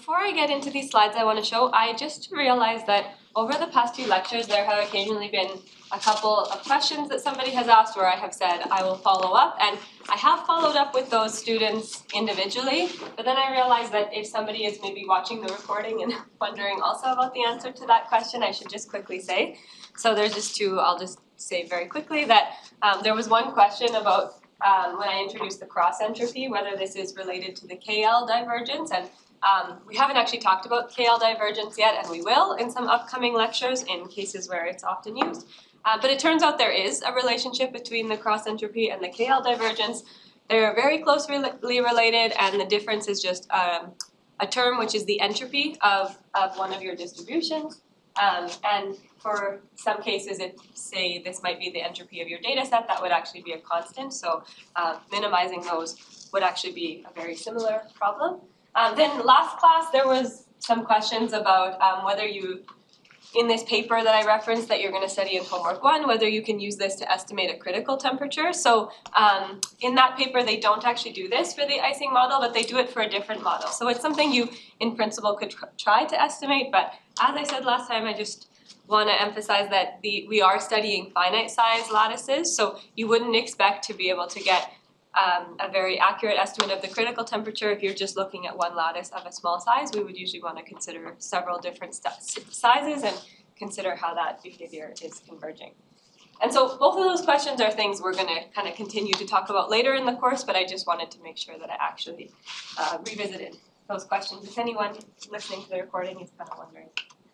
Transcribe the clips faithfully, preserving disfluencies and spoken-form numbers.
before I get into these slides I want to show, I just realized that over the past few lectures there have occasionally been a couple of questions that somebody has asked where I have said I will follow up, and I have followed up with those students individually, but then I realized that if somebody is maybe watching the recording and wondering also about the answer to that question, I should just quickly say. So there's just two, I'll just say very quickly that um, there was one question about um, when I introduced the cross entropy, whether this is related to the K L divergence, and um, we haven't actually talked about K L divergence yet, and we will in some upcoming lectures in cases where it's often used. Uh, but it turns out there is a relationship between the cross entropy and the K L divergence. They're very closely related, and the difference is just um, a term which is the entropy of, of one of your distributions. Um, and for some cases, if, say, this might be the entropy of your data set, that would actually be a constant. So uh, minimizing those would actually be a very similar problem. Um, then last class, there was some questions about um, whether you, in this paper that I referenced that you're going to study in homework one, whether you can use this to estimate a critical temperature. So um, in that paper, they don't actually do this for the Ising model, but they do it for a different model. So it's something you, in principle, could tr try to estimate. But as I said last time, I just want to emphasize that the, we are studying finite size lattices. So you wouldn't expect to be able to get um, a very accurate estimate of the critical temperature if you're just looking at one lattice of a small size. We would usually want to consider several different sizes and consider how that behavior is converging. And so both of those questions are things we're going to kind of continue to talk about later in the course, but I just wanted to make sure that I actually uh, revisited those questions if anyone listening to the recording is kind of wondering.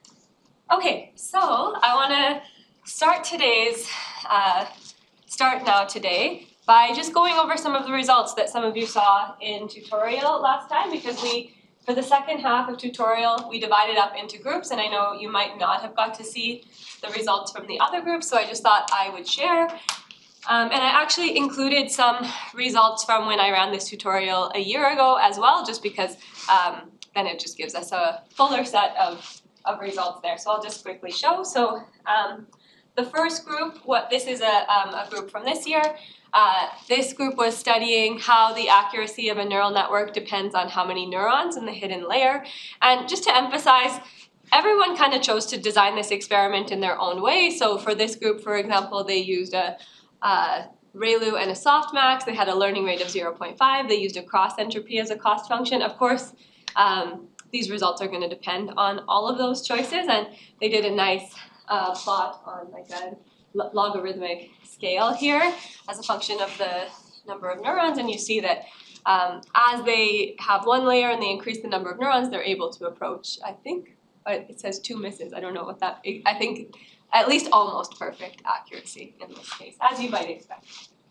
Okay, so I want to start today's, uh, start now today by just going over some of the results that some of you saw in tutorial last time, because we, for the second half of tutorial, we divided up into groups, and I know you might not have got to see the results from the other groups, so I just thought I would share. Um, and I actually included some results from when I ran this tutorial a year ago as well, just because um, then it just gives us a fuller set of, of results there. So I'll just quickly show. So um, the first group, what this is a, um, a group from this year. Uh, this group was studying how the accuracy of a neural network depends on how many neurons in the hidden layer. And just to emphasize, everyone kind of chose to design this experiment in their own way. So for this group, for example, they used a, a ReLU and a softmax. They had a learning rate of zero point five. They used a cross entropy as a cost function. Of course, um, these results are going to depend on all of those choices. And they did a nice uh, plot on like a logarithmic scale here as a function of the number of neurons, and you see that um, as they have one layer and they increase the number of neurons, they're able to approach, I think, it says two misses, I don't know what that, I think at least almost perfect accuracy in this case, as you might expect.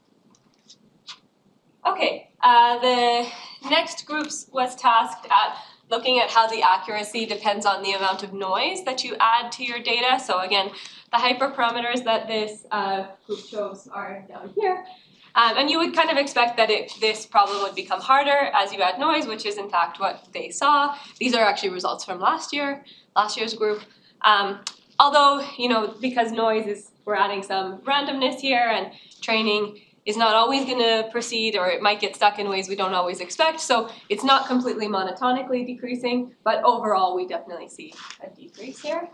Okay, uh, the next group was tasked at looking at how the accuracy depends on the amount of noise that you add to your data. So again, the hyperparameters that this uh, group chose are down here. Um, and you would kind of expect that it, this problem would become harder as you add noise, which is in fact what they saw. These are actually results from last year, last year's group. Um, although, you know, because noise is, we're adding some randomness here, and training is not always going to proceed, or it might get stuck in ways we don't always expect. So it's not completely monotonically decreasing, but overall we definitely see a decrease here.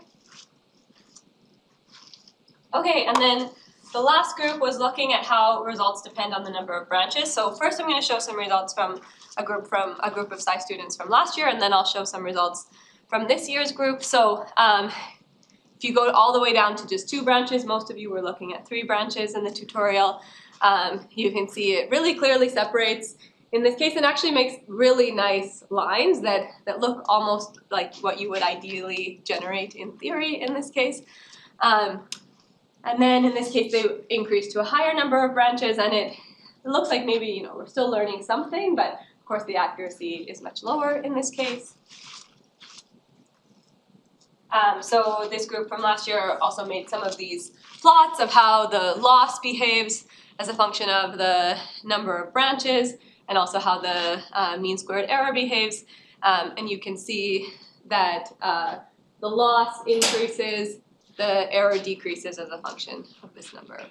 Okay, and then the last group was looking at how results depend on the number of branches. So first I'm going to show some results from a group from a group of Sci students from last year, and then I'll show some results from this year's group. So um, if you go all the way down to just two branches, most of you were looking at three branches in the tutorial. Um, you can see it really clearly separates in this case, and actually makes really nice lines that, that look almost like what you would ideally generate in theory in this case. Um, and then in this case, they increase to a higher number of branches, and it, it looks like maybe, you know, we're still learning something, but of course the accuracy is much lower in this case. Um, so this group from last year also made some of these plots of how the loss behaves as a function of the number of branches, and also how the uh, mean squared error behaves. Um, and you can see that uh, the loss increases, the error decreases as a function of this number.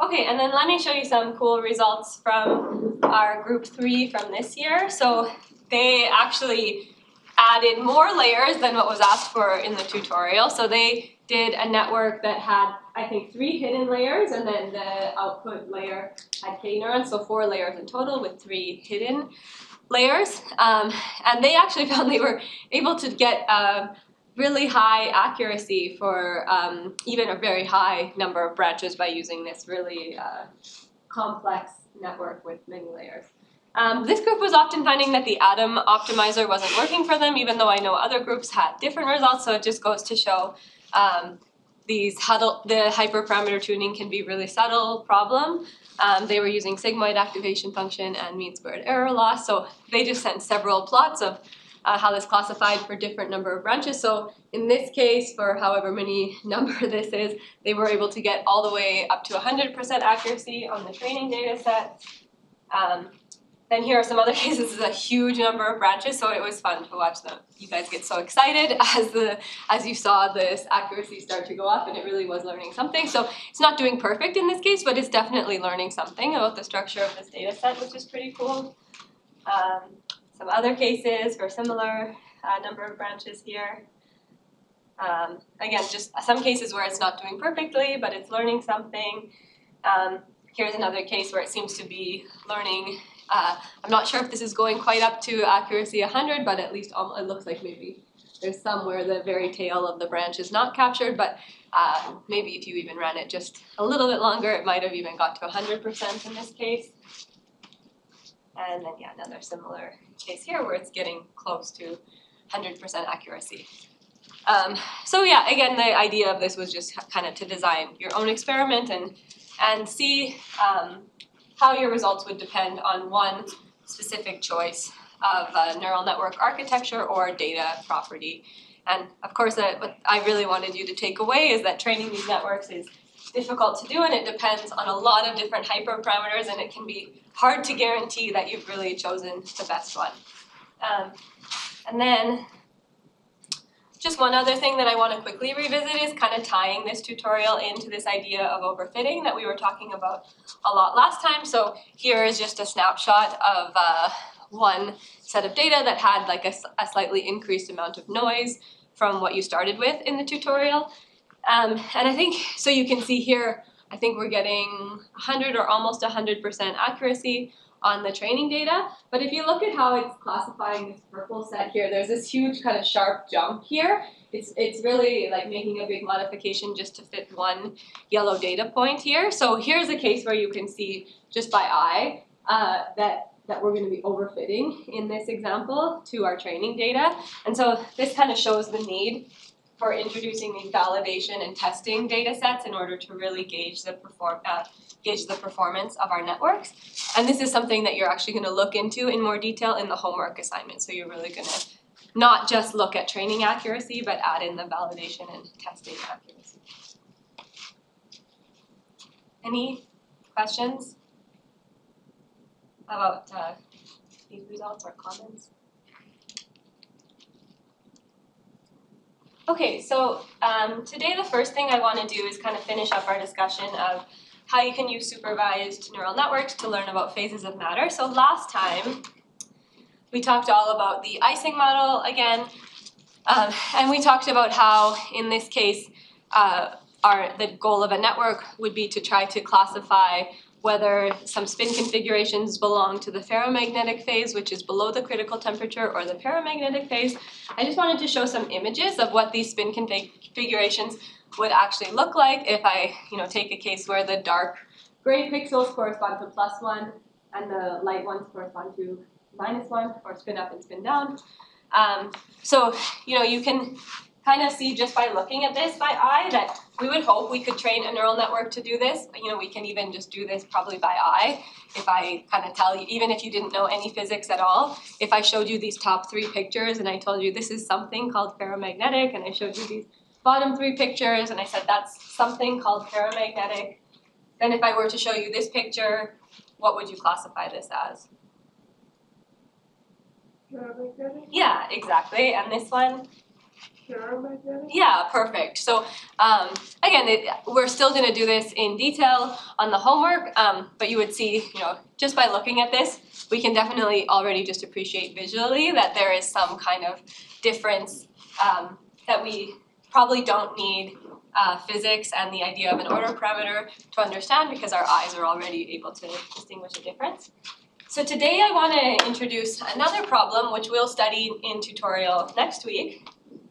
Okay, and then let me show you some cool results from our group three from this year. So they actually added more layers than what was asked for in the tutorial. So they did a network that had, I think, three hidden layers, and then the output layer had K neurons, so four layers in total with three hidden layers. Um, and they actually found they were able to get uh, really high accuracy for um, even a very high number of branches by using this really uh, complex network with many layers. Um, this group was often finding that the Atom optimizer wasn't working for them, even though I know other groups had different results, so it just goes to show um, these huddle, the hyperparameter tuning can be a really subtle problem. Um, they were using sigmoid activation function and mean squared error loss, so they just sent several plots of uh, how this classified for different number of branches. So in this case, for however many number this is, they were able to get all the way up to one hundred percent accuracy on the training data set. Um, Then here are some other cases. This is a huge number of branches, so it was fun to watch them. You guys get so excited as the as you saw this accuracy start to go up, and it really was learning something. So it's not doing perfect in this case, but it's definitely learning something about the structure of this data set, which is pretty cool. Um, some other cases for similar uh, number of branches here. Um, again, just some cases where it's not doing perfectly, but it's learning something. Um, here's another case where it seems to be learning. Uh, I'm not sure if this is going quite up to accuracy one hundred, but at least um, it looks like maybe there's some where the very tail of the branch is not captured, but uh, maybe if you even ran it just a little bit longer, it might have even got to one hundred percent in this case. And then, yeah, another similar case here where it's getting close to one hundred percent accuracy. Um, so yeah, again, the idea of this was just kind of to design your own experiment and, and see um, how your results would depend on one specific choice of a neural network architecture or data property. And of course, uh, what I really wanted you to take away is that training these networks is difficult to do, and it depends on a lot of different hyperparameters, and it can be hard to guarantee that you've really chosen the best one. Um, and then just one other thing that I want to quickly revisit is kind of tying this tutorial into this idea of overfitting that we were talking about a lot last time. So here is just a snapshot of uh, one set of data that had like a, a slightly increased amount of noise from what you started with in the tutorial. Um, and I think, so you can see here, I think we're getting one hundred or almost one hundred percent accuracy on the training data. But if you look at how it's classifying this purple set here, there's this huge kind of sharp jump here. It's, it's really like making a big modification just to fit one yellow data point here. So here's a case where you can see just by eye uh, that, that we're going to be overfitting in this example to our training data. And so this kind of shows the need for introducing these validation and testing data sets in order to really gauge the perform uh, gauge the performance of our networks. And this is something that you're actually going to look into in more detail in the homework assignment. So you're really going to not just look at training accuracy, but add in the validation and testing accuracy. Any questions about uh, these results or comments? Okay, so um, today the first thing I want to do is kind of finish up our discussion of how you can use supervised neural networks to learn about phases of matter. So last time, we talked all about the Ising model again, um, and we talked about how, in this case, uh, our, the goal of a network would be to try to classify whether some spin configurations belong to the ferromagnetic phase, which is below the critical temperature, or the paramagnetic phase. I just wanted to show some images of what these spin configurations would actually look like if I, you know, take a case where the dark gray pixels correspond to plus one and the light ones correspond to minus one, or spin up and spin down. Um, so, you know, you can kind of see just by looking at this by eye that we would hope we could train a neural network to do this. You know, we can even just do this probably by eye. If I kind of tell you, even if you didn't know any physics at all, if I showed you these top three pictures and I told you this is something called ferromagnetic, and I showed you these bottom three pictures and I said that's something called paramagnetic, then if I were to show you this picture, what would you classify this as? Paramagnetic? Yeah, exactly. And this one? Ferromagnetic? Yeah, perfect. So um, again, it, we're still going to do this in detail on the homework, um, but you would see, you know, just by looking at this, we can definitely already just appreciate visually that there is some kind of difference um, that we probably don't need uh, physics and the idea of an order parameter to understand because our eyes are already able to distinguish a difference. So today I want to introduce another problem which we'll study in tutorial next week,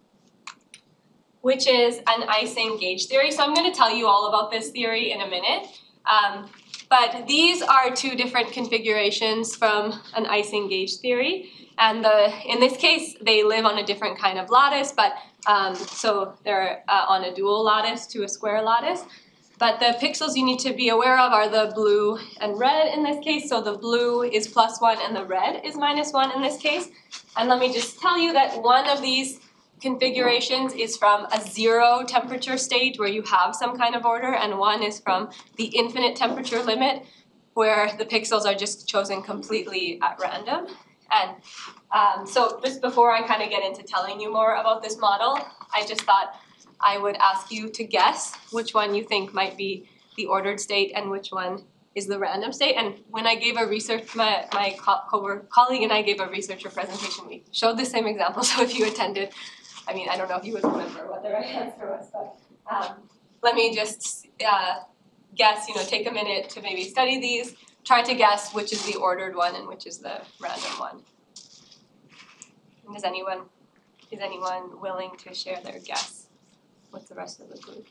which is an Ising gauge theory. So I'm going to tell you all about this theory in a minute. Um, but these are two different configurations from an Ising gauge theory. And the, in this case, they live on a different kind of lattice, but um, so they're uh, on a dual lattice to a square lattice. But the pixels you need to be aware of are the blue and red in this case. So the blue is plus one and the red is minus one in this case. And let me just tell you that one of these configurations is from a zero temperature state where you have some kind of order, and one is from the infinite temperature limit where the pixels are just chosen completely at random. And um, so just before I kind of get into telling you more about this model, I just thought I would ask you to guess which one you think might be the ordered state and which one is the random state. And when I gave a research, my, my co- co- colleague and I gave a researcher presentation, we showed the same example. So if you attended, I mean, I don't know if you would remember what the right answer was, but um, let me just uh, guess, you know, take a minute to maybe study these, try to guess which is the ordered one and which is the random one. And does anyone, is anyone willing to share their guess with the rest of the group?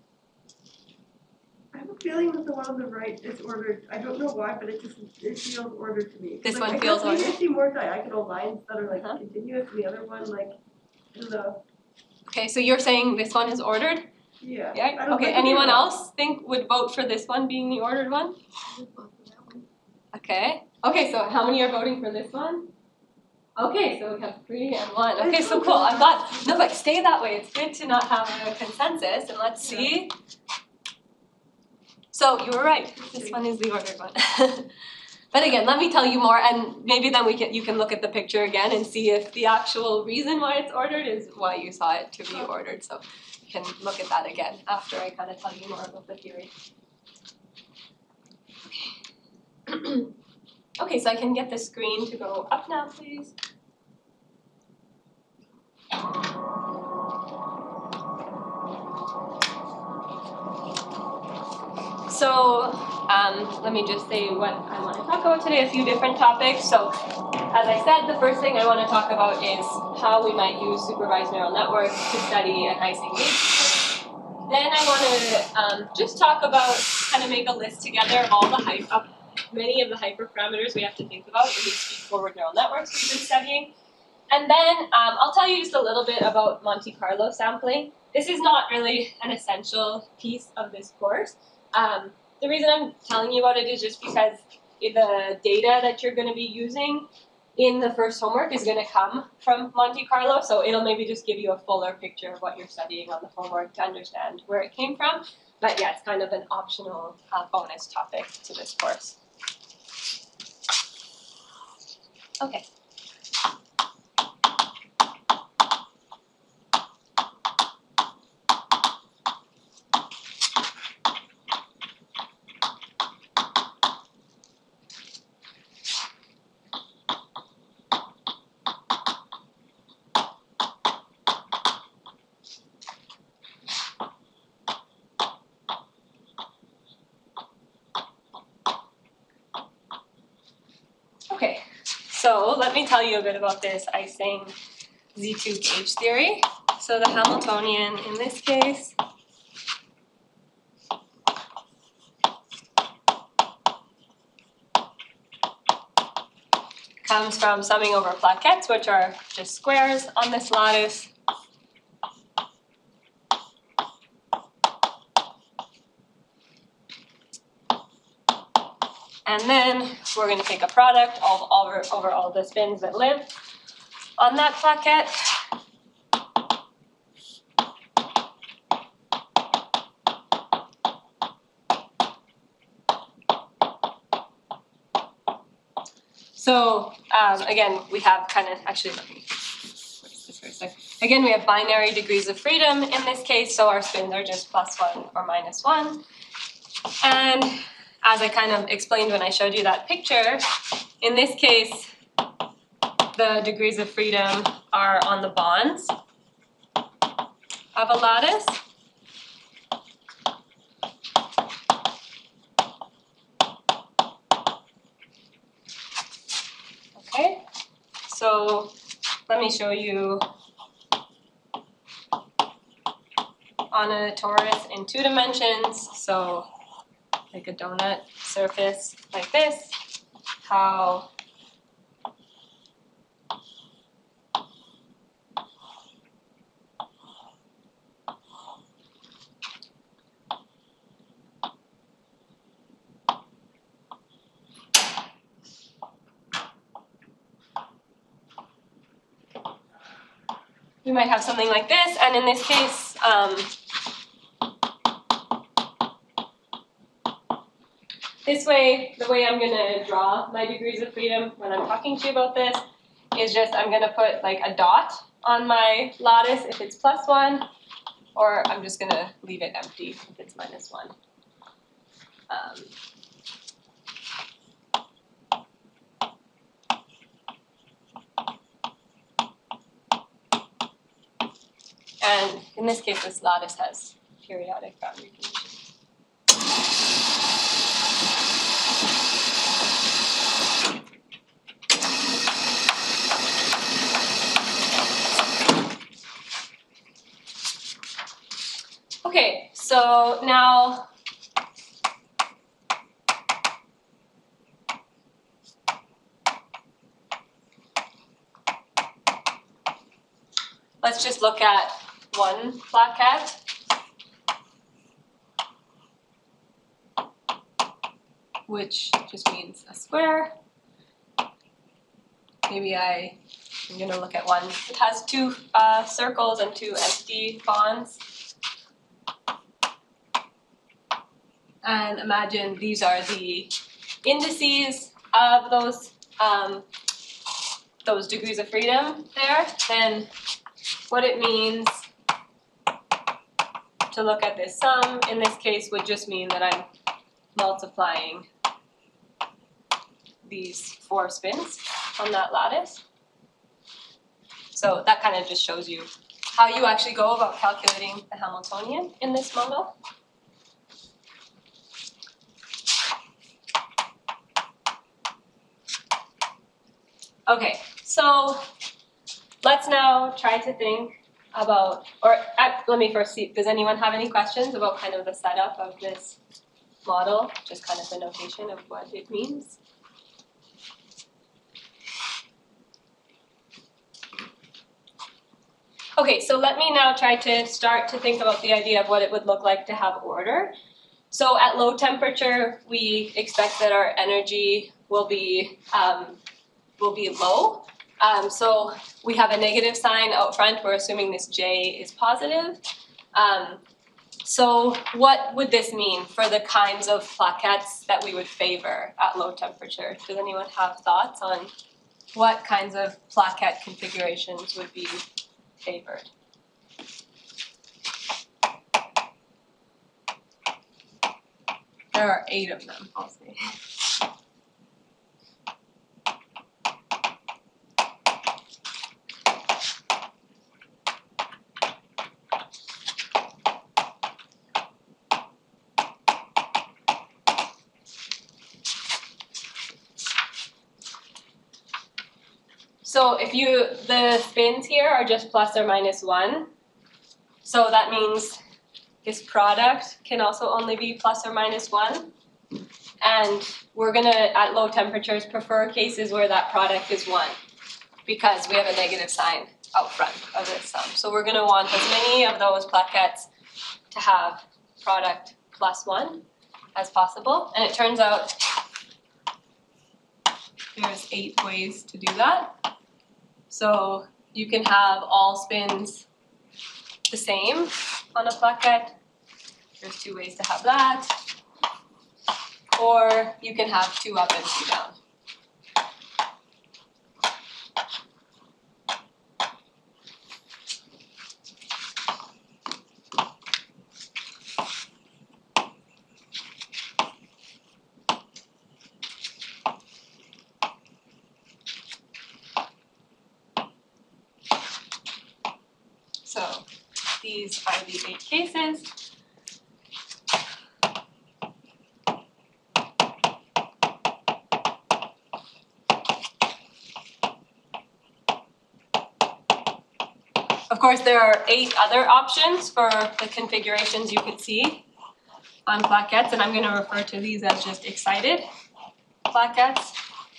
I have a feeling that the one on the right is ordered. I don't know why, but it just it feels ordered to me. This like, one I feels maybe ordered? I see more diagonal lines that are like Uh-huh. continuous, and the other one like I don't know. Okay, so you're saying this one is ordered? Yeah. Yeah. I don't Okay, think anyone it's- else think would vote for this one being the ordered one? Okay. Okay, so how many are voting for this one? Okay, so we have three and one. Okay, so cool. I'm glad. No, but stay that way. It's good to not have a consensus. And let's see. So you were right. This one is the ordered one. But again, let me tell you more, and maybe then we can you can look at the picture again and see if the actual reason why it's ordered is why you saw it to be ordered. So you can look at that again after I kind of tell you more about the theory. Okay. Okay, so I can get the screen to go up now, please. So um, let me just say what I want to talk about today, a few different topics. So as I said, the first thing I want to talk about is how we might use supervised neural networks to study an Ising gauge theory. Then I want to um, just talk about, kind of make a list together of all the hype, of many of the hyperparameters we have to think about in these feed-forward neural networks we've been studying. And then um, I'll tell you just a little bit about Monte Carlo sampling. This is not really an essential piece of this course. Um, the reason I'm telling you about it is just because the data that you're going to be using in the first homework is going to come from Monte Carlo, so it'll maybe just give you a fuller picture of what you're studying on the homework to understand where it came from. But yeah, it's kind of an optional uh, bonus topic to this course. Okay. Okay, so let me tell you a bit about this Ising Z two gauge theory. So the Hamiltonian in this case comes from summing over plaquettes, which are just squares on this lattice. And then we're going to take a product of all over, over all the spins that live on that plaquette. So um, again, we have kind of, actually, let me fix this for a second. Again, we have binary degrees of freedom in this case, so our spins are just plus one or minus one. And as I kind of explained when I showed you that picture, in this case, the degrees of freedom are on the bonds of a lattice. Okay, so let me show you on a torus in two dimensions, so like a donut surface like this, how we might have something like this, and in this case, um, this way, the way I'm going to draw my degrees of freedom when I'm talking to you about this is just I'm going to put like a dot on my lattice if it's plus one, or I'm just going to leave it empty if it's minus one. Um, and in this case, this lattice has periodic boundary conditions. Okay, so now let's just look at one plaquette. Which just means a square. Maybe I am going to look at one. It has two uh, circles and two empty bonds. And imagine these are the indices of those um, those degrees of freedom there. Then what it means to look at this sum in this case would just mean that I'm multiplying these four spins on that lattice. So that kind of just shows you how you actually go about calculating the Hamiltonian in this model. Okay, so let's now try to think about, or uh, let me first see, does anyone have any questions about kind of the setup of this model, just kind of the notation of what it means? Okay, so let me now try to start to think about the idea of what it would look like to have order. So at low temperature, we expect that our energy will be um, will be low. Um, so we have a negative sign out front. We're assuming this J is positive. Um, so what would this mean for the kinds of plaquettes that we would favor at low temperature? Does anyone have thoughts on what kinds of plaquette configurations would be favored? There are eight of them, I'll say. So if you, the spins here are just plus or minus one. So that means this product can also only be plus or minus one. And we're gonna, at low temperatures, prefer cases where that product is one because we have a negative sign out front of this sum. So we're gonna want as many of those plaquettes to have product plus one as possible. And it turns out there's eight ways to do that. So you can have all spins the same on a plaquette. There's two ways to have that. Or you can have two up and two down. These are the eight cases. Of course, there are eight other options for the configurations you could see on plaquettes, and I'm going to refer to these as just excited plaquettes.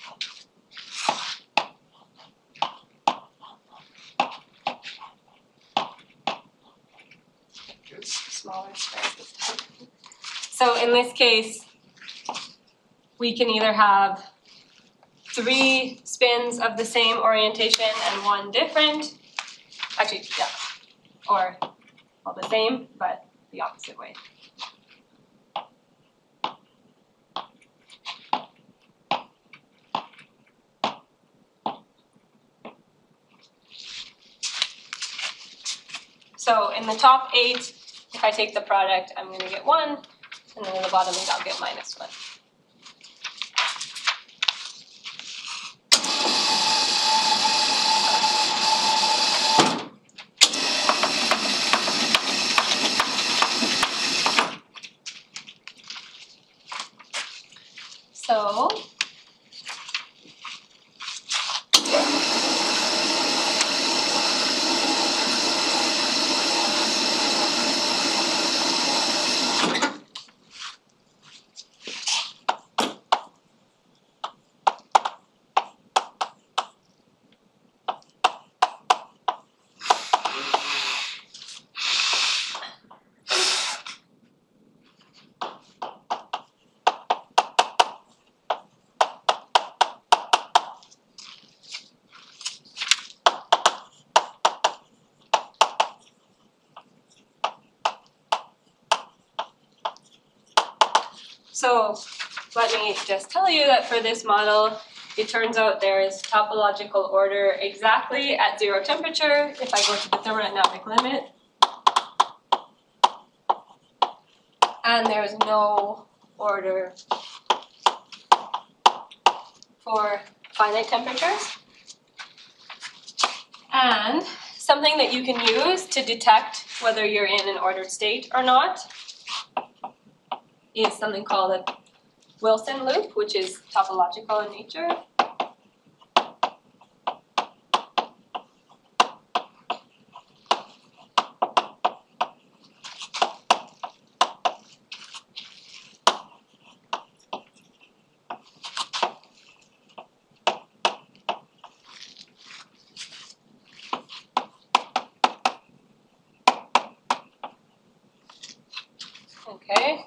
Smaller squares this time. So in this case, we can either have three spins of the same orientation and one different. Actually, yeah, or well, the same, but the opposite way. So in the top eight, if I take the product, I'm going to get one, and then in the bottom eight, I'll get minus one. So So let me just tell you that for this model, it turns out there is topological order exactly at zero temperature if I go to the thermodynamic limit. And there's no order for finite temperatures. And something that you can use to detect whether you're in an ordered state or not is something called a Wilson loop, which is topological in nature. Okay.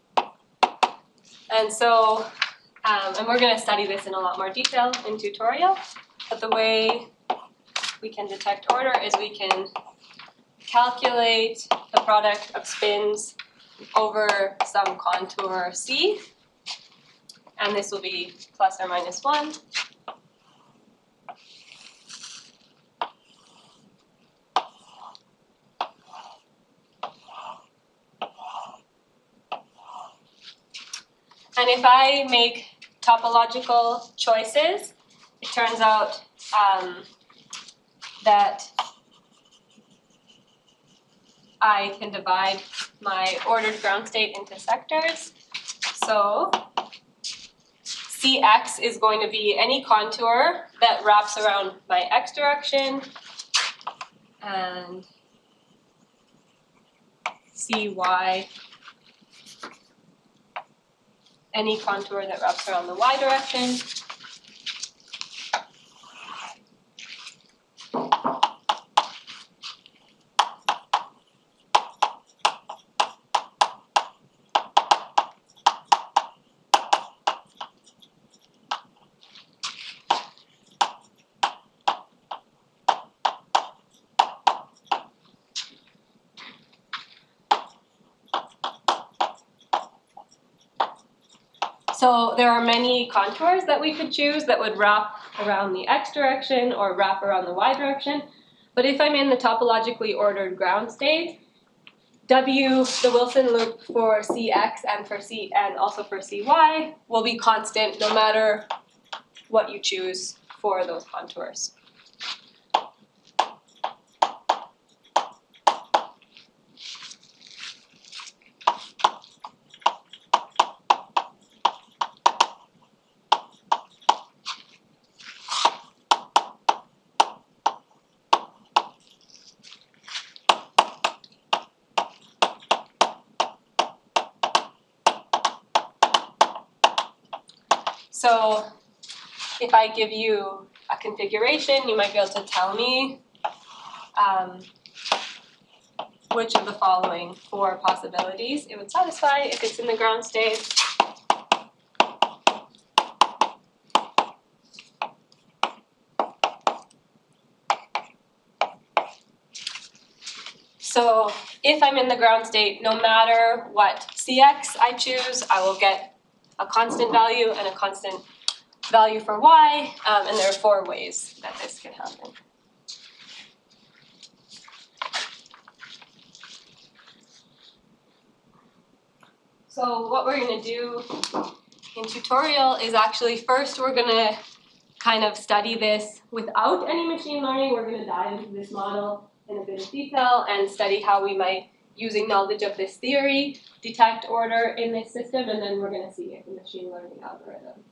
And so, um, and we're going to study this in a lot more detail in tutorial, but the way we can detect order is we can calculate the product of spins over some contour C, and this will be plus or minus one. And if I make topological choices, it turns out um, that I can divide my ordered ground state into sectors. So C X is going to be any contour that wraps around my X direction, and C Y any contour that wraps around the Y direction. So there are many contours that we could choose that would wrap around the X direction or wrap around the Y direction. But if I'm in the topologically ordered ground state, W, the Wilson loop for C X and for C and also for C Y will be constant no matter what you choose for those contours. So if I give you a configuration, you might be able to tell me um, which of the following four possibilities it would satisfy if it's in the ground state. So if I'm in the ground state, no matter what C X I choose, I will get a constant value and a constant value for Y, um, and there are four ways that this can happen. So what we're going to do in tutorial is actually first we're going to kind of study this without any machine learning. We're going to dive into this model in a bit of detail and study how we might, using knowledge of this theory, detect order in this system, and then we're going to see if a machine learning algorithm.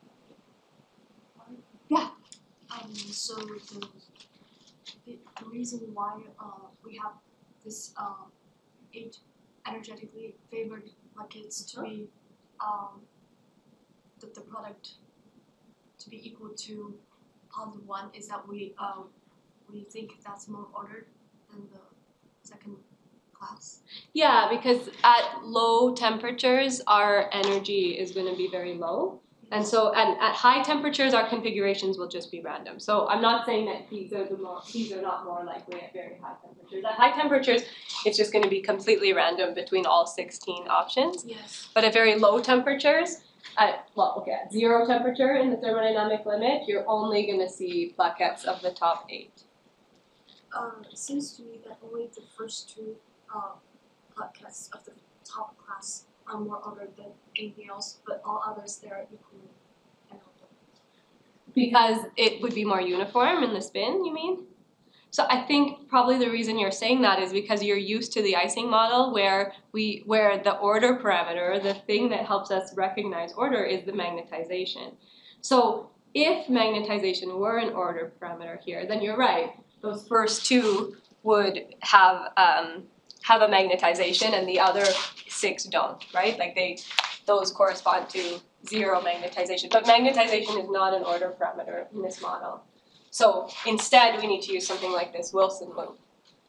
Yeah. Um, so the, the, the reason why uh, we have this uh, eight energetically favored buckets to be um, the, the product to be equal to positive one is that we um, we think that's more ordered than the second class. Yeah, because at low temperatures, our energy is going to be very low. And so and at high temperatures, our configurations will just be random. So I'm not saying that these are the more, these are not more likely at very high temperatures. At high temperatures, it's just going to be completely random between all sixteen options. Yes. But at very low temperatures, at, well, okay, at zero temperature in the thermodynamic limit, you're only going to see plaquettes of the top eight. Um, it seems to me that only the first two uh, plaquettes of the top class are more ordered than anything else, but all others they are equally unordered. Because it would be more uniform in the spin, you mean? So I think probably the reason you're saying that is because you're used to the Ising model where we where the order parameter, the thing that helps us recognize order, is the magnetization. So if magnetization were an order parameter here, then you're right. Those first two would have um, have a magnetization and the other six don't, right? Like they, those correspond to zero magnetization. But magnetization is not an order parameter in this model. So instead, we need to use something like this Wilson loop.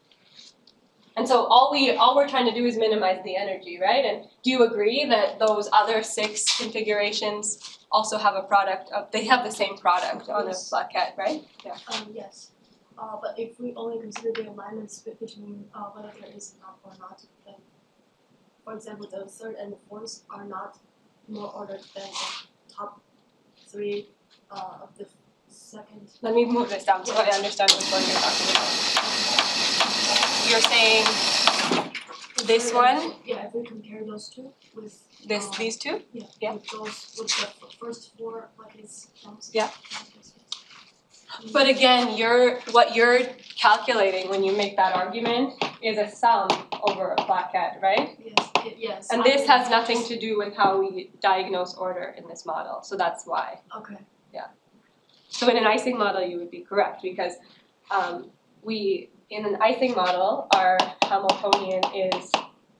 And so all we all we're trying to do is minimize the energy, right? And do you agree that those other six configurations also have a product of, they have the same product on Yes. a plaquette, right? Yeah. Um, yes. Uh, but if we only consider the alignments between uh, whether there is enough or not, then, for example, the third and the fourth are not more ordered than the top three uh, of the second. Let me move this down so I understand which one you're talking about. You're saying this one, Yeah, if we compare those two with this, um, these two? yeah, yeah. with those with the f- first four buckets. Yeah. But again, you're what you're calculating when you make that argument is a sum over a plaquette, right? Yes. It, yes. And I this mean, has nothing to do with how we diagnose order in this model, so that's why. Okay. So in an Ising model, you would be correct because um, we, in an Ising model, our Hamiltonian is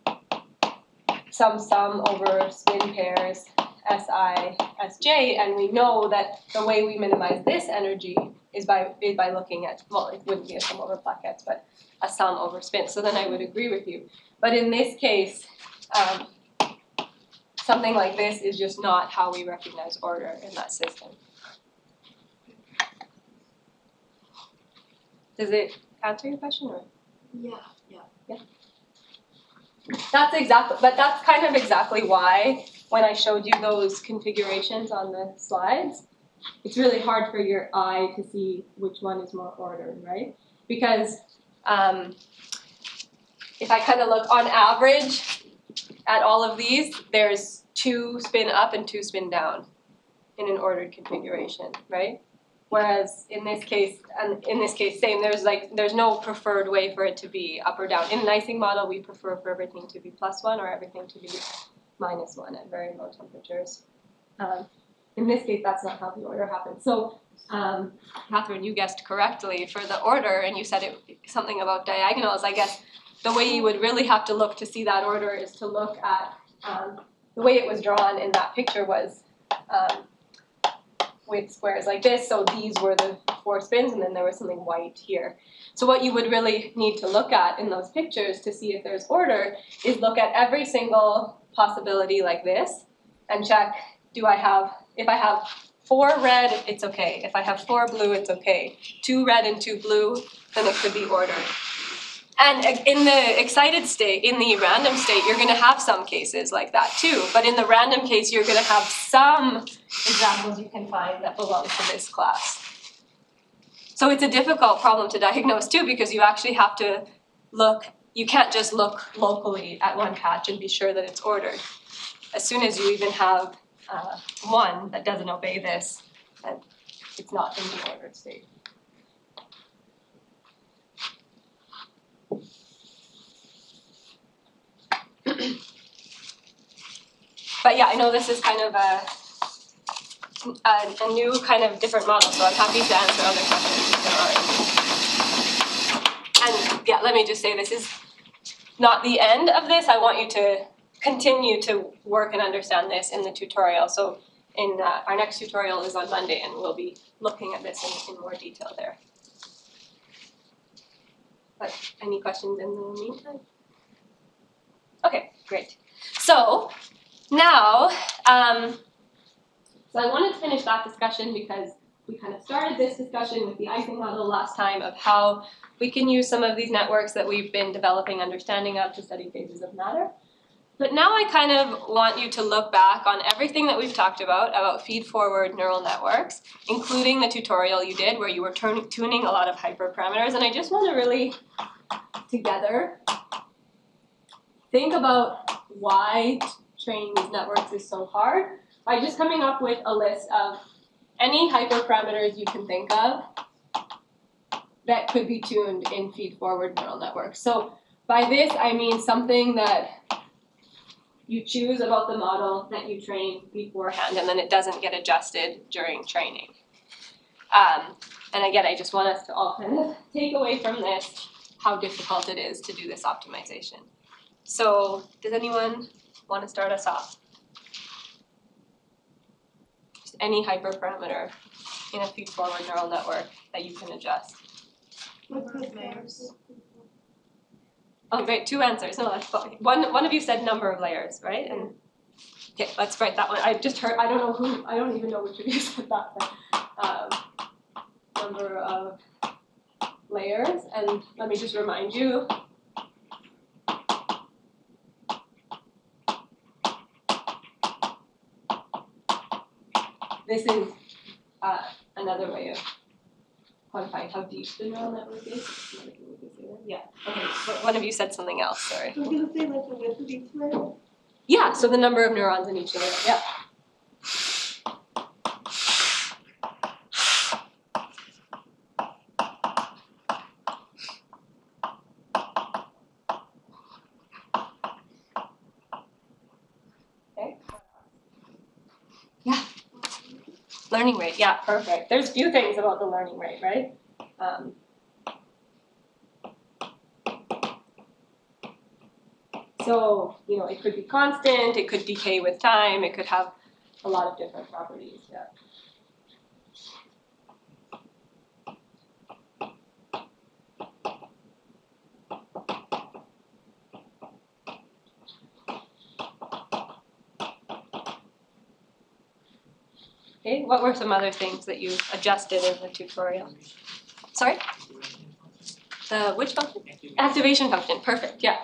some sum over spin pairs Si, Sj, and we know that the way we minimize this energy is by is by looking at, well, it wouldn't be a sum over plaquettes, but a sum over spin. So then I would agree with you. But in this case, um, something like this is just not how we recognize order in that system. Does it answer your question? Or? Yeah. Yeah. That's exactly, but that's kind of exactly why when I showed you those configurations on the slides, it's really hard for your eye to see which one is more ordered, right? Because um, if I kind of look on average at all of these, there's two spin up and two spin down in an ordered configuration, right? Whereas in this case, and in this case, same. There's like there's no preferred way for it to be up or down. In an Ising model, we prefer for everything to be plus one or everything to be minus one at very low temperatures. Um, in this case, that's not how the order happens. So, um, Catherine, you guessed correctly for the order, and you said it something about diagonals. I guess the way you would really have to look to see that order is to look at um, the way it was drawn in that picture was. Um, with squares like this, so these were the four spins, and then there was something white here. So what you would really need to look at in those pictures to see if there's order is look at every single possibility like this, and check, do I have, if I have four red, it's okay. If I have four blue, it's okay. Two red and two blue, then it could be ordered. And in the excited state, in the random state, you're going to have some cases like that too. But in the random case, you're going to have some examples you can find that belong to this class. So it's a difficult problem to diagnose too, because you actually have to look, you can't just look locally at one patch and be sure that it's ordered. As soon as you even have uh, one that doesn't obey this, then it's not in the ordered state. But yeah, I know this is kind of a, a, a new kind of different model, so I'm happy to answer other questions if there are. And yeah, let me just say this is not the end of this. I want you to continue to work and understand this in the tutorial. So in uh, our next tutorial is on Monday, and we'll be looking at this in, in more detail there. But any questions in the meantime? Okay, great. So now, um, so I wanted to finish that discussion because we kind of started this discussion with the Ising model last time of how we can use some of these networks that we've been developing understanding of to study phases of matter. But now I kind of want you to look back on everything that we've talked about, about feed-forward neural networks, including the tutorial you did where you were turn- tuning a lot of hyperparameters. And I just want to really, together, think about why training these networks is so hard by just coming up with a list of any hyperparameters you can think of that could be tuned in feed-forward neural networks. So by this, I mean something that you choose about the model that you train beforehand, and then it doesn't get adjusted during training. Um, and again, I just want us to all kind of take away from this how difficult it is to do this optimization. So does anyone want to start us off? Just any hyperparameter in a feed-forward neural network that you can adjust. What's the layers? Oh, great, two answers. No, that's fine. One, one of you said number of layers, right? And okay, let's write that one. I just heard, I don't know who, I don't even know which of you said that, but um, number of layers. And let me just remind you, this is uh, another way of quantifying how deep the neural network is. Yeah, okay, but one of you said something else, sorry. I was gonna say like the width of each layer. Yeah, so the number of neurons in each layer, yeah. Okay. Yeah. Learning rate, yeah, perfect. There's a few things about the learning rate, right? Um, so, you know, it could be constant, it could decay with time, it could have a lot of different properties, yeah. Okay, what were some other things that you adjusted in the tutorial? Sorry? The which function? Activation function, perfect, yeah.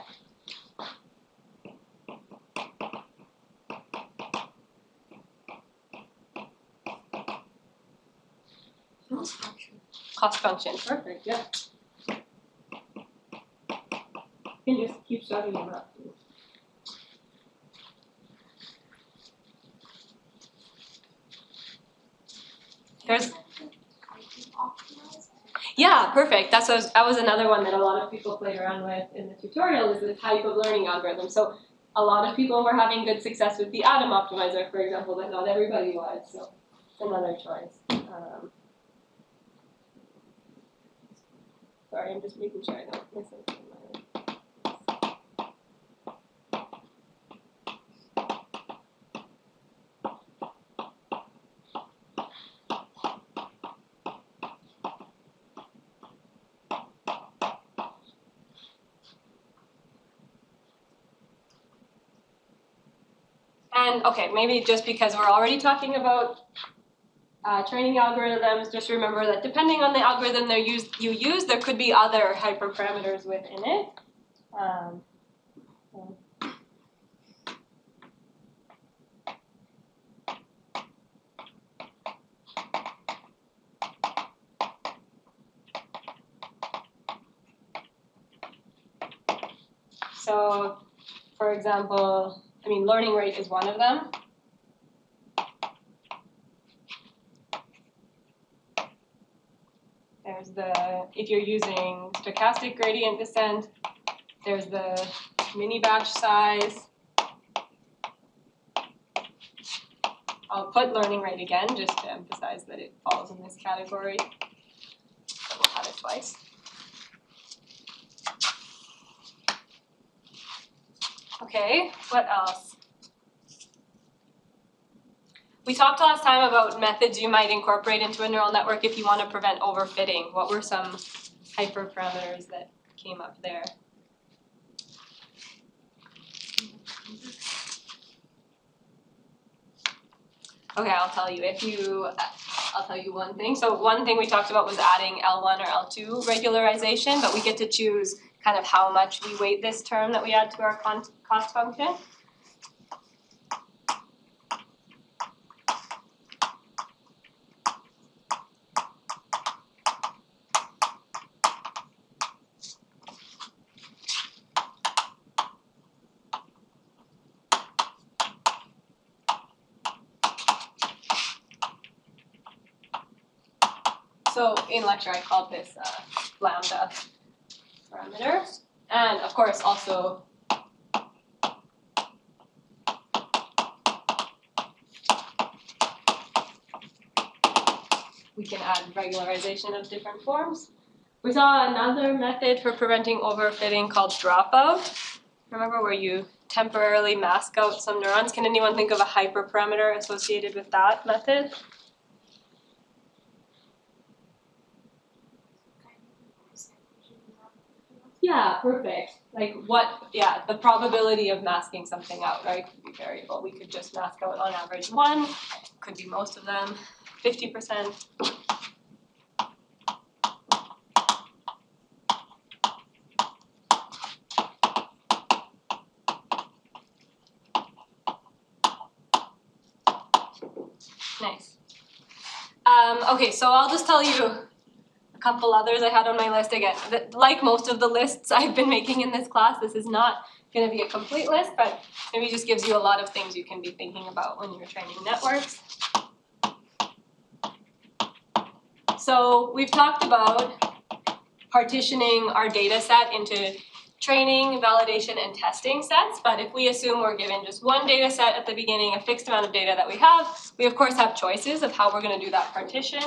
Cost function. Cost function, perfect, yeah. You can just keep starting them up. There's Yeah, perfect. That's what was, that was another one that a lot of people played around with in the tutorial is the type of learning algorithm. So a lot of people were having good success with the Atom optimizer, for example, but not everybody was. So it's another choice. Um, sorry, I'm just making sure I don't miss anything. And okay, maybe just because we're already talking about uh, training algorithms, just remember that depending on the algorithm they use, you use, there could be other hyperparameters within it. Um, so. So, for example, I mean, learning rate is one of them. There's the, if you're using stochastic gradient descent, there's the mini batch size. I'll put learning rate again just to emphasize that it falls in this category. So we'll have it twice. Okay, what else? We talked last time about methods you might incorporate into a neural network if you want to prevent overfitting. What were some hyperparameters that came up there? Okay, I'll tell you. If you, I'll tell you one thing. So one thing we talked about was adding L one or L two regularization, but we get to choose kind of how much we weight this term that we add to our cost function. So in lecture, I called this uh, lambda parameter. And of course, also we can add regularization of different forms. We saw another method for preventing overfitting called dropout. Remember where you temporarily mask out some neurons? Can anyone think of a hyperparameter associated with that method? Yeah, perfect. Like what, yeah, the probability of masking something out, right, could be variable. We could just mask out on average one, could be most of them, fifty percent. Nice. Um, okay, so I'll just tell you a couple others I had on my list. Again, like most of the lists I've been making in this class, this is not going to be a complete list, but maybe just gives you a lot of things you can be thinking about when you're training networks. So we've talked about partitioning our data set into training, validation, and testing sets, but if we assume we're given just one data set at the beginning, a fixed amount of data that we have, we of course have choices of how we're going to do that partition.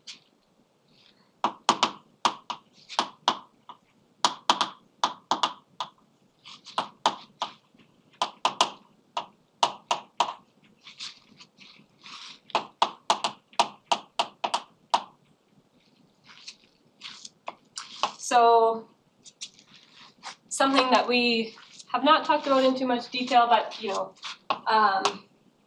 So something that we have not talked about in too much detail, but you know, um,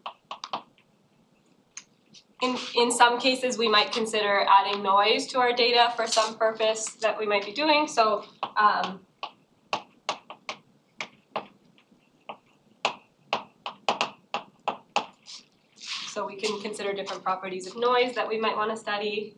in, in some cases we might consider adding noise to our data for some purpose that we might be doing. So um, so we can consider different properties of noise that we might want to study.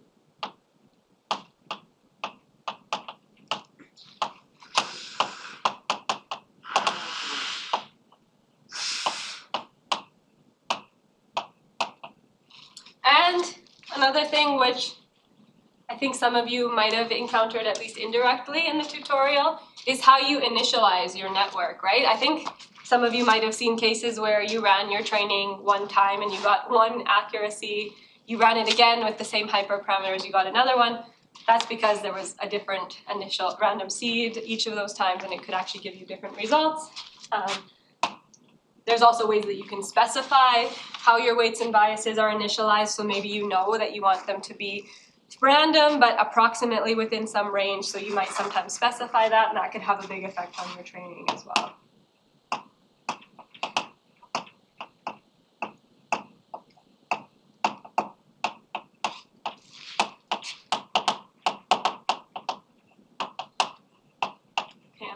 And another thing which I think some of you might have encountered at least indirectly in the tutorial is how you initialize your network, right? I think some of you might have seen cases where you ran your training one time and you got one accuracy, you ran it again with the same hyperparameters, you got another one. That's because there was a different initial random seed each of those times and it could actually give you different results. Um, There's also ways that you can specify how your weights and biases are initialized, so maybe you know that you want them to be random, but approximately within some range, so you might sometimes specify that, and that could have a big effect on your training as well.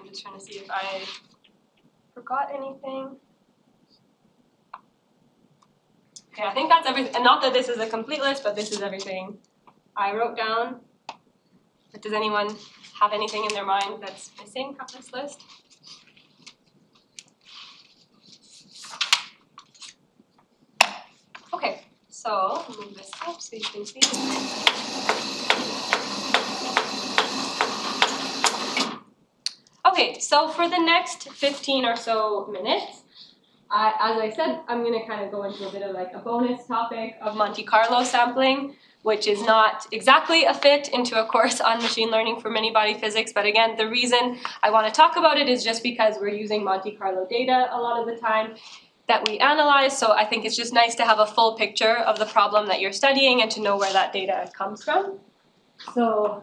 I'm just trying to see if I forgot anything. Okay, I think that's everything. And not that this is a complete list, but this is everything I wrote down. But does anyone have anything in their mind that's missing from this list? Okay, so I'll move this up so you can see. Okay, so for the next fifteen or so minutes, I, as I said, I'm going to kind of go into a bit of like a bonus topic of Monte Carlo sampling, which is not exactly a fit into a course on machine learning for many-body physics. But again, the reason I want to talk about it is just because we're using Monte Carlo data a lot of the time that we analyze. So I think it's just nice to have a full picture of the problem that you're studying and to know where that data comes from. So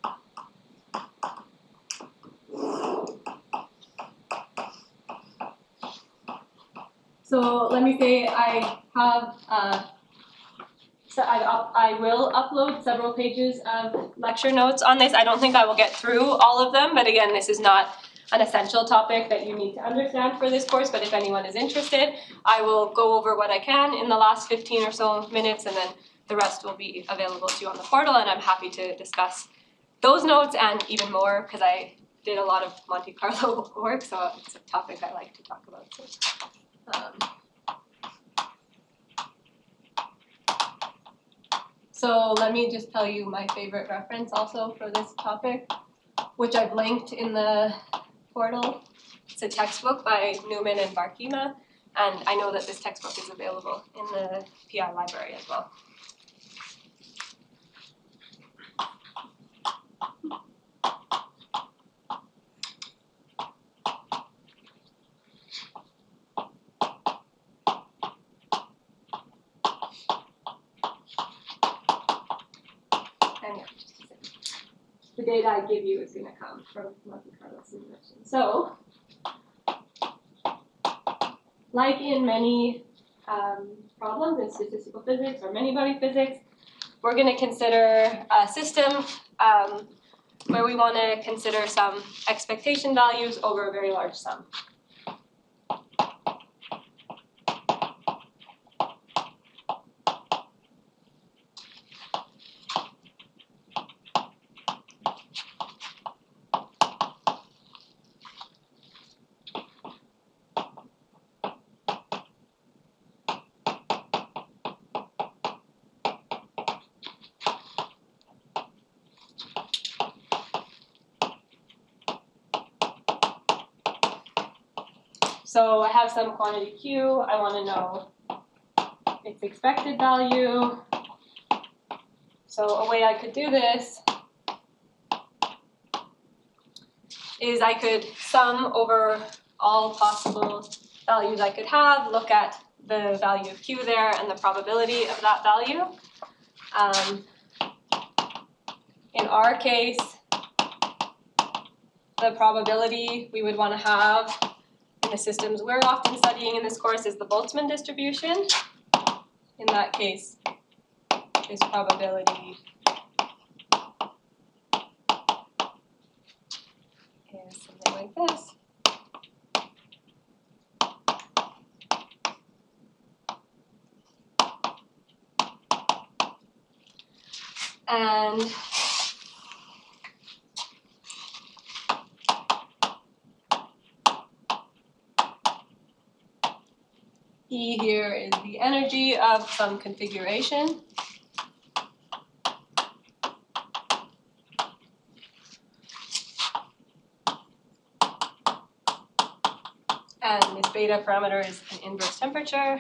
So let me say I have, uh, so I, up, I will upload several pages of lecture notes on this. I don't think I will get through all of them, but again, this is not an essential topic that you need to understand for this course, but if anyone is interested, I will go over what I can in the last fifteen or so minutes, and then the rest will be available to you on the portal, and I'm happy to discuss those notes and even more, because I did a lot of Monte Carlo work, so it's a topic I like to talk about. So. Um, so let me just tell you my favorite reference also for this topic, which I've linked in the portal. It's a textbook by Newman and Barkema, and I know that this textbook is available in the P I library as well. The data I give you is going to come from Monte Carlo simulation. So, like in many um, problems in statistical physics or many-body physics, we're going to consider a system um, where we want to consider some expectation values over a very large sum. So I have some quantity Q, I want to know its expected value. So a way I could do this is I could sum over all possible values I could have, look at the value of Q there and the probability of that value. Um, in our case, the probability we would want to have in the systems we're often studying in this course is the Boltzmann distribution. In that case, this probability is something like this. And E here is the energy of some configuration. And this beta parameter is an inverse temperature.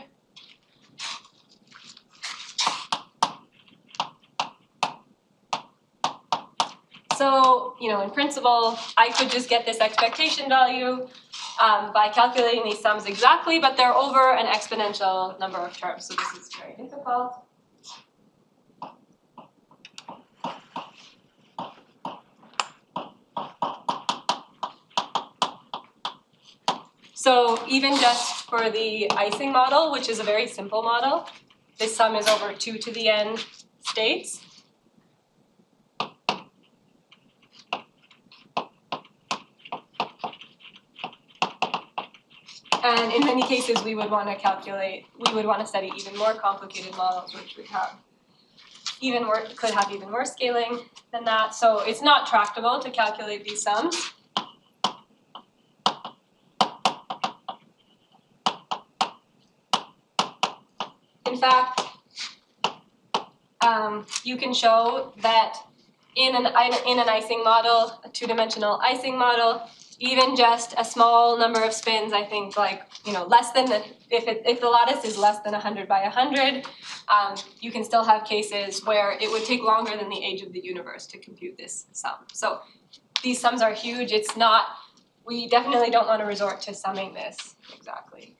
So, you know, in principle, I could just get this expectation value um, by calculating these sums exactly, but they're over an exponential number of terms, so this is very difficult. So even just for the Ising model, which is a very simple model, this sum is over two to the n states. And in many cases, we would want to calculate, we would want to study even more complicated models, which would have even more, could have even more scaling than that. So it's not tractable to calculate these sums. In fact, um, you can show that in an, in an Ising model, a two-dimensional Ising model, even just a small number of spins, I think like, you know, less than, the, if, it, if the lattice is less than one hundred by one hundred, um, you can still have cases where it would take longer than the age of the universe to compute this sum. So these sums are huge. It's not, we definitely don't want to resort to summing this exactly.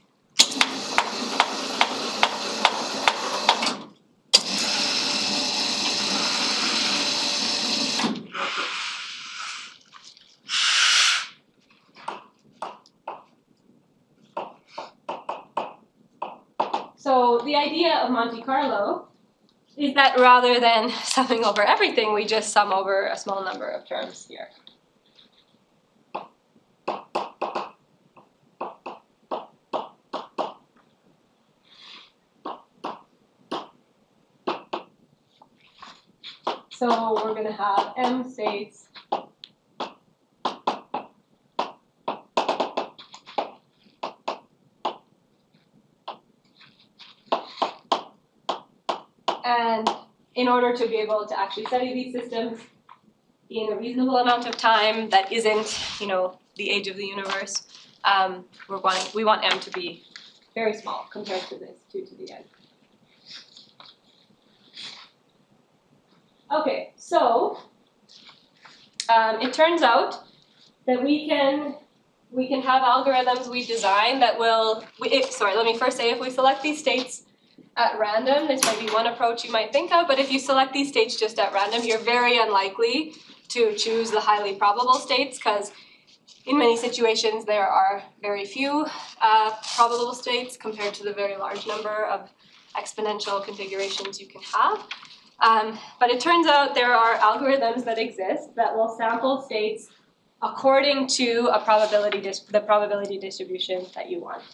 So the idea of Monte Carlo is that rather than summing over everything, we just sum over a small number of terms here. So we're going to have m states and in order to be able to actually study these systems in a reasonable amount of time that isn't, you know, the age of the universe, um, we're wanting, we want m to be very small compared to this two to the n. Okay, so um, it turns out that we can we can have algorithms we design that will. We, if, sorry, let me first say if we select these states at random, this might be one approach you might think of. But if you select these states just at random, you're very unlikely to choose the highly probable states because in many situations there are very few uh, probable states compared to the very large number of exponential configurations you can have. Um, but it turns out there are algorithms that exist that will sample states according to a probability dis the probability distribution that you want.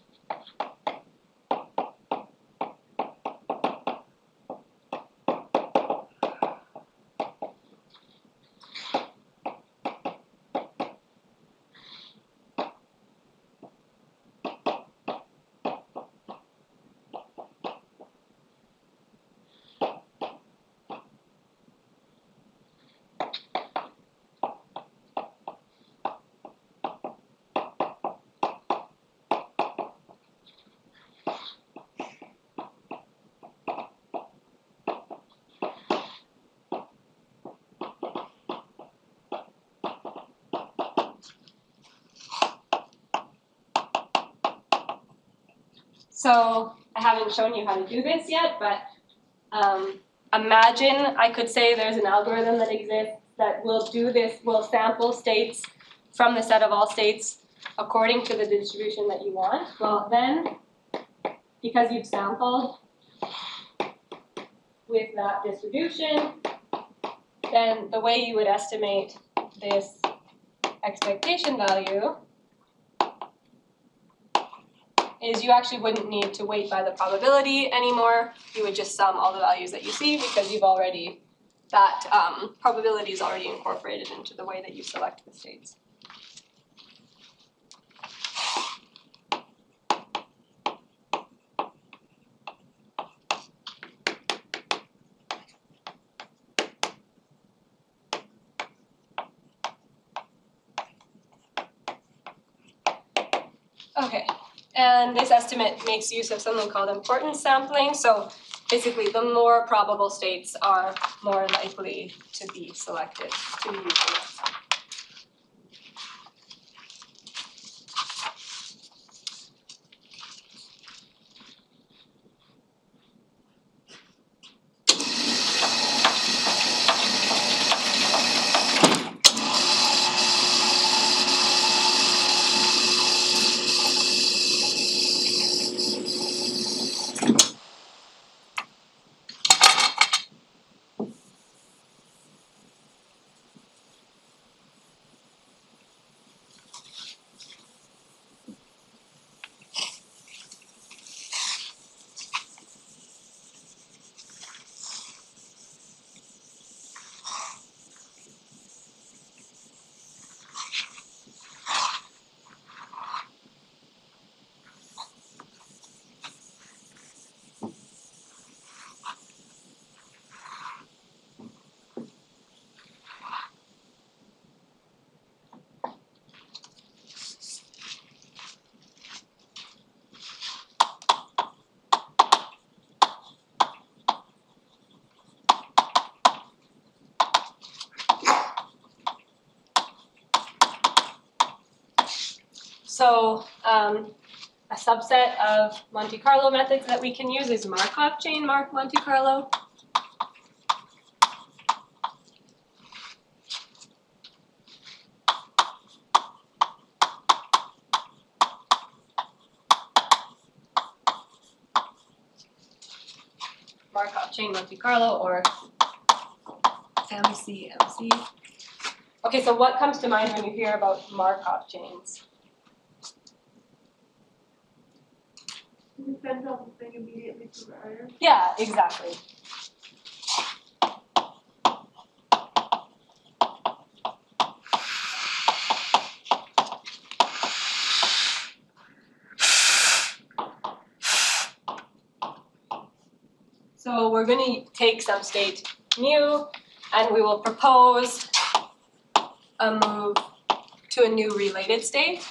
So I haven't shown you how to do this yet, but um, imagine I could say there's an algorithm that exists that will do this, will sample states from the set of all states according to the distribution that you want. Well, then, because you've sampled with that distribution, then the way you would estimate this expectation value is you actually wouldn't need to weight by the probability anymore. You would just sum all the values that you see because you've already, that um, probability is already incorporated into the way that you select the states. Okay. And this estimate makes use of something called importance sampling. So basically, the more probable states are more likely to be selected to be used in that sum. So um, a subset of Monte Carlo methods that we can use is Markov chain Mark Monte Carlo. Markov chain Monte Carlo, or M C M C. Okay, so what comes to mind when you hear about Markov chains? It depends on the thing immediately prior. Yeah, exactly. So we're going to take some state mu, and we will propose a move to a new related state.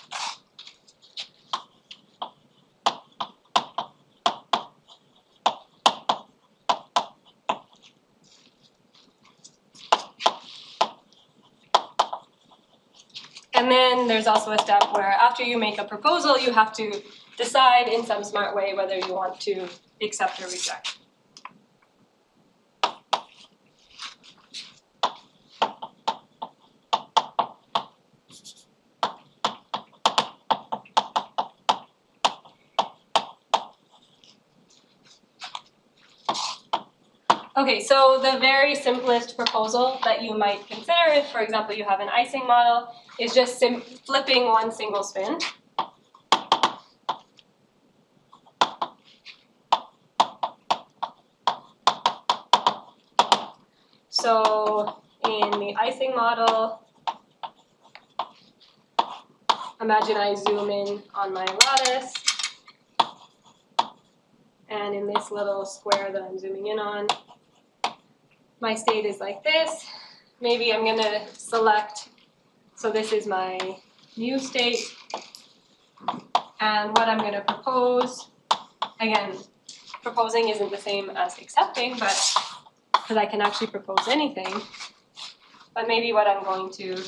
And then there's also a step where after you make a proposal, you have to decide in some smart way whether you want to accept or reject. Okay, so the very simplest proposal that you might consider, if, for example, you have an Ising model, is just sim flipping one single spin. So in the Ising model, imagine I zoom in on my lattice, and in this little square that I'm zooming in on, my state is like this. Maybe I'm going to select, so this is my new state, and what I'm going to propose, again, proposing isn't the same as accepting, but because I can actually propose anything, but maybe what I'm going to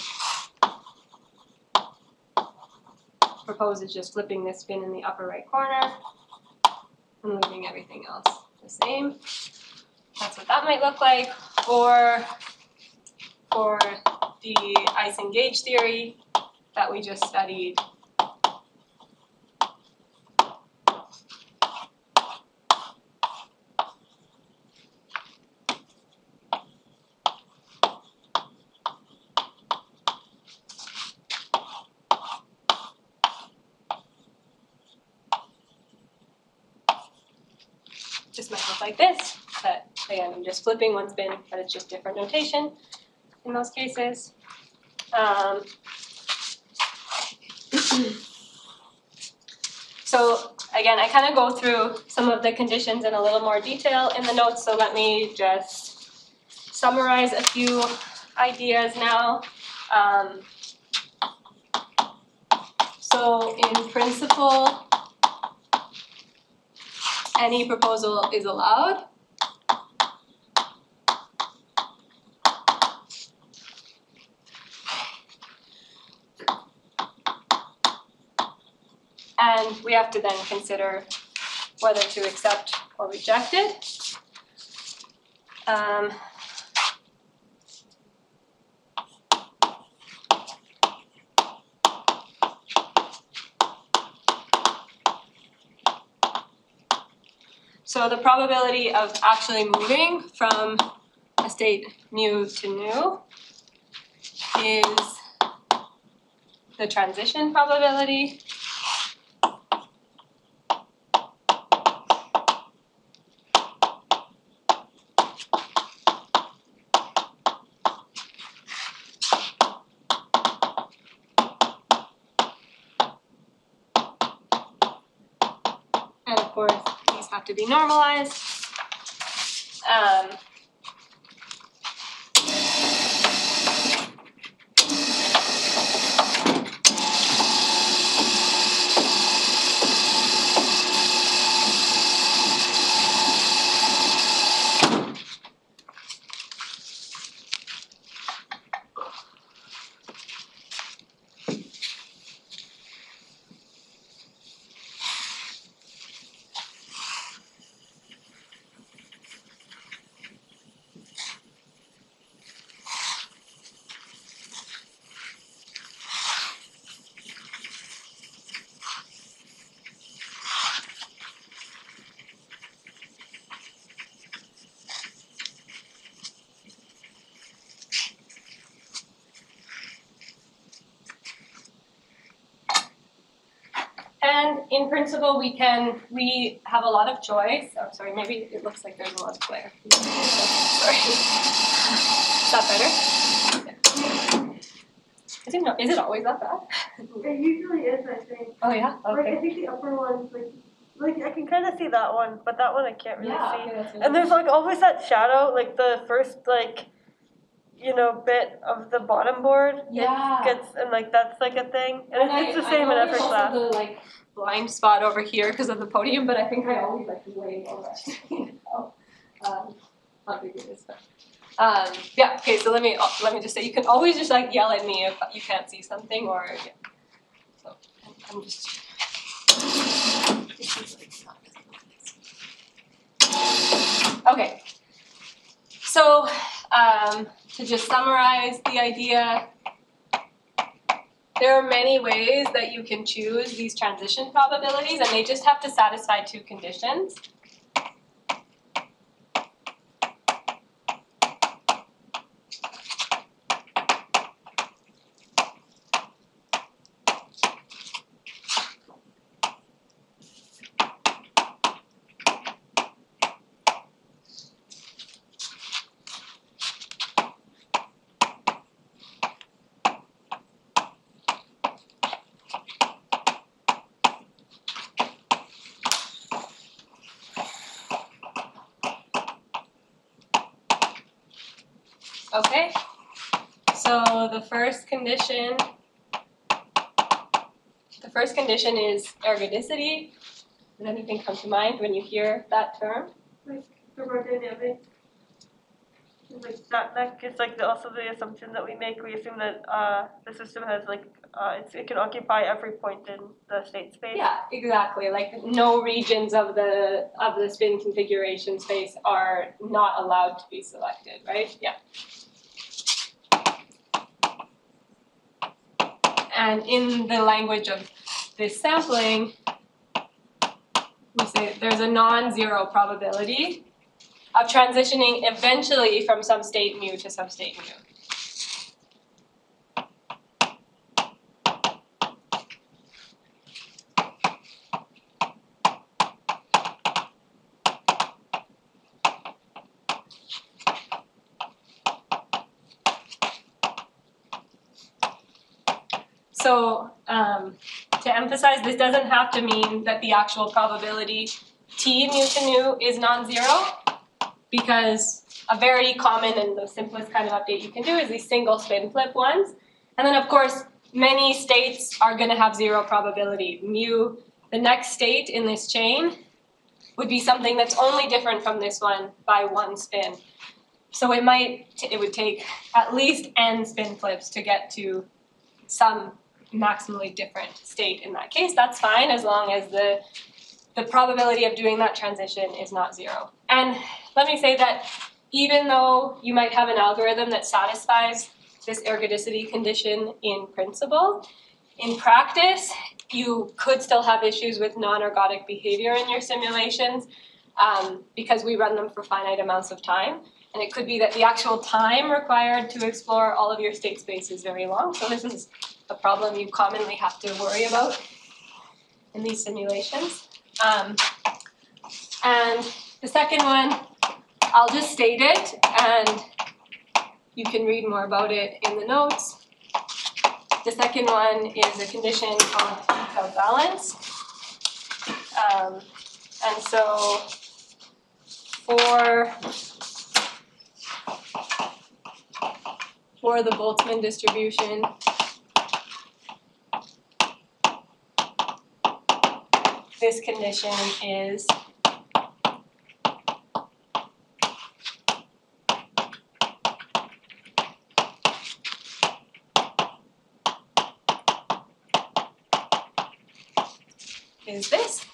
propose is just flipping this spin in the upper right corner and leaving everything else the same. That's what that might look like. Or for the Ising gauge theory that we just studied, just might look like this. But again, I'm just flipping one spin, but it's just different notation in those cases. Um, so again, I kind of go through some of the conditions in a little more detail in the notes, so let me just summarize a few ideas now. Um, so in principle, any proposal is allowed. And we have to then consider whether to accept or reject it. Um, so the probability of actually moving from a state mu to nu is the transition probability. And of course, these have to be normalized. Um, in principle, we can, we have a lot of choice. Oh, sorry, maybe it looks like there's a lot of glare. Sorry. Is that better? Yeah. I didn't know, is it always that bad? It usually is, I think. Oh, yeah? Like, I Okay. think the upper one's like, like, I can kind of see that one, but that one I can't really Yeah, see. okay, that's really And there's like always that shadow, like the first, like, you know, bit of the bottom board. Yeah. It gets, and like that's like a thing. And, And it's, it's I- the same I in know every there's class. also the like blind spot over here because of the podium, but I think I always like way over. um, how big it is, but um, yeah. Okay, so let me let me just say you can always just like yell at me if you can't see something or yeah. So I'm just. Okay. So um, to just summarize the idea. There are many ways that you can choose these transition probabilities, and they just have to satisfy two conditions. Okay, so the first condition, the first condition is ergodicity. Does anything come to mind when you hear that term? Like thermodynamic. Like that, that is like the, also the assumption that we make. We assume that uh, the system has like uh, it's, it can occupy every point in the state space. Yeah, exactly. Like no regions of the of the spin configuration space are not allowed to be selected, right? Yeah. And in the language of this sampling, we say there's a non-zero probability of transitioning eventually from some state mu to some state mu. So um, to emphasize, this doesn't have to mean that the actual probability T mu to nu is non-zero, because a very common and the simplest kind of update you can do is these single spin flip ones. And then of course, many states are gonna have zero probability. Mu, the next state in this chain, would be something that's only different from this one by one spin. So it might, it would take at least n spin flips to get to some maximally different state in that case. That's fine as long as the the probability of doing that transition is not zero. And let me say that even though you might have an algorithm that satisfies this ergodicity condition in principle, in practice, you could still have issues with non-ergodic behavior in your simulations um, because we run them for finite amounts of time. And it could be that the actual time required to explore all of your state space is very long. So this is a problem you commonly have to worry about in these simulations. Um, and the second one, I'll just state it, and you can read more about it in the notes. The second one is a condition called equal balance. Um, and so for, for the Boltzmann distribution, this condition is is this.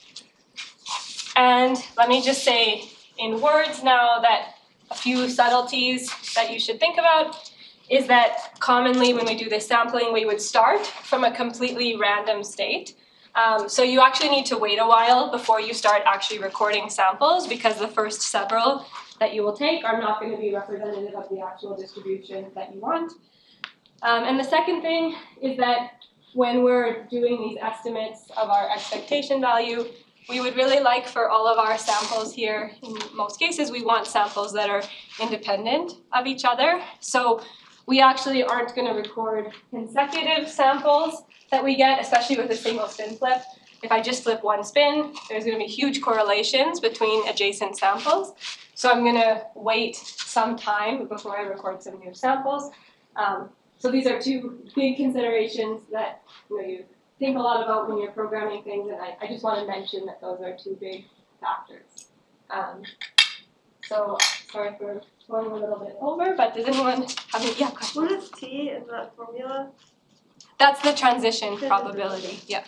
And let me just say in words now that a few subtleties that you should think about is that commonly when we do this sampling, we would start from a completely random state. Um, so you actually need to wait a while before you start actually recording samples, because the first several that you will take are not going to be representative of the actual distribution that you want. Um, and the second thing is that when we're doing these estimates of our expectation value, we would really like for all of our samples here, in most cases, we want samples that are independent of each other. So we actually aren't going to record consecutive samples that we get, especially with a single spin flip. If I just flip one spin, there's going to be huge correlations between adjacent samples. So I'm going to wait some time before I record some new samples. Um, so these are two big considerations that you know, you think a lot about when you're programming things, and I, I just want to mention that those are two big factors. Um, so sorry for going a little bit over, but does anyone have any yeah, questions? What is T in that formula? That's the transition probability, yeah.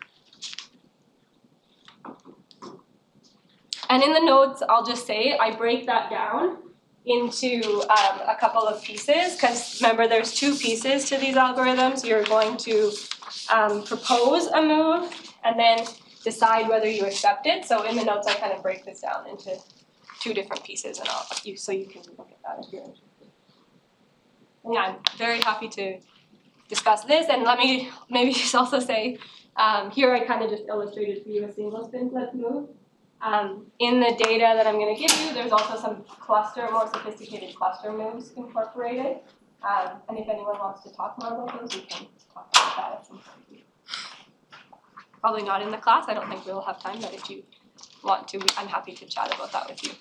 And in the notes, I'll just say I break that down into um, a couple of pieces, because remember there's two pieces to these algorithms. You're going to um, propose a move and then decide whether you accept it. So in the notes, I kind of break this down into two different pieces, and I'll you so you can look at that if you're interested. And yeah, I'm very happy to discuss this, and let me maybe just also say um, here I kind of just illustrated for you a single spin flip move. Um, in the data that I'm going to give you, there's also some cluster, more sophisticated cluster moves incorporated. Um, and if anyone wants to talk more about those, we can talk about that at some point. Probably not in the class. I don't think we'll have time, but if you want to, I'm happy to chat about that with you.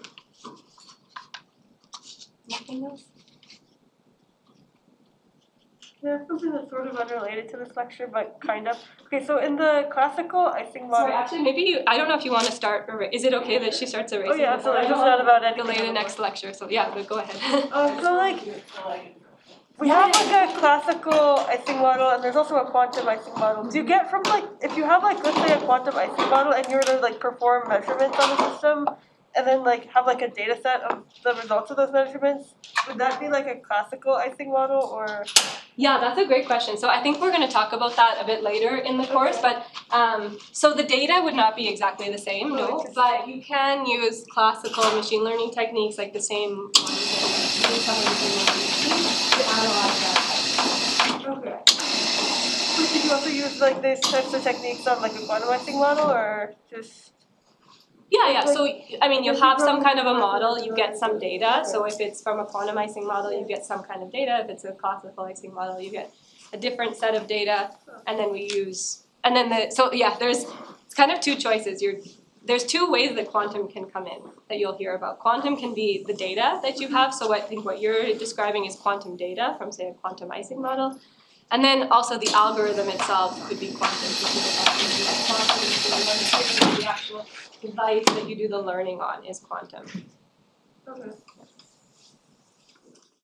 Nothing else? Yeah, something that's sort of unrelated to this lecture, but kind of. Okay, so in the classical Ising model. Sorry, actually, maybe you, I don't know if you want to start, or is it okay that she starts erasing? Oh yeah, before? so I it's don't not about want to anything. delay the next lecture, so yeah, but go ahead. Um, so like, we have like a classical Ising model, and there's also a quantum Ising model. Do you get from like, if you have like, let's say a quantum Ising model, and you were to like perform measurements on the system, and then like have like a data set of the results of those measurements, would that be like a classical Ising model, or? Yeah, that's a great question. So I think we're going to talk about that a bit later in the course, but um, so the data would not be exactly the same, no, but you can use classical machine learning techniques like the same ones that we use some of the same ones to analyze that. Okay. But did you also use like these types of techniques on like a quantum Ising model, or just? Yeah, yeah. So, I mean, you'll have some kind of a model, you get some data. So if it's from a quantum Ising model, you get some kind of data. If it's a classical Ising model, you get a different set of data. And then we use, and then the, so yeah, there's, it's kind of two choices. You're, there's two ways that quantum can come in that you'll hear about. Quantum can be the data that you have. So I think what you're describing is quantum data from, say, a quantum Ising model. And then also the algorithm itself could be quantum. The actual device that you do the learning on is quantum. Okay.